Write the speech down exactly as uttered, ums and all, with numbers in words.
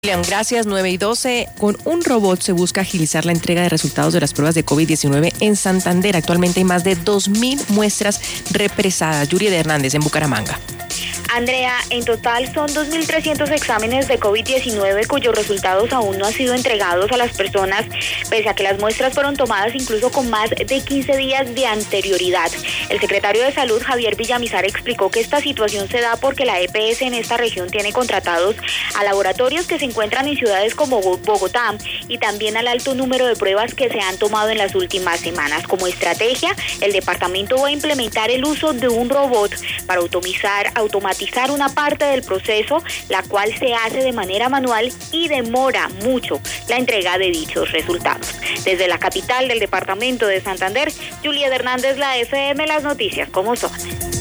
León, gracias. nueve y doce. Con un robot se busca agilizar la entrega de resultados de las pruebas de COVID diecinueve en Santander. Actualmente hay más de dos mil muestras represadas. Yuri Hernández en Bucaramanga. Andrea, en total son dos mil trescientos exámenes de COVID diecinueve cuyos resultados aún no han sido entregados a las personas, pese a que las muestras fueron tomadas incluso con más de quince días de anterioridad. El secretario de Salud, Javier Villamizar, explicó que esta situación se da porque la E P S en esta región tiene contratados a laboratorios que se encuentran en ciudades como Bogotá y también al alto número de pruebas que se han tomado en las últimas semanas. Como estrategia, el departamento va a implementar el uso de un robot para automatizar, automatizar una parte del proceso, la cual se hace de manera manual y demora mucho la entrega de dichos resultados. Desde la capital del departamento de Santander, Julieta Hernández, la F M, las noticias como son.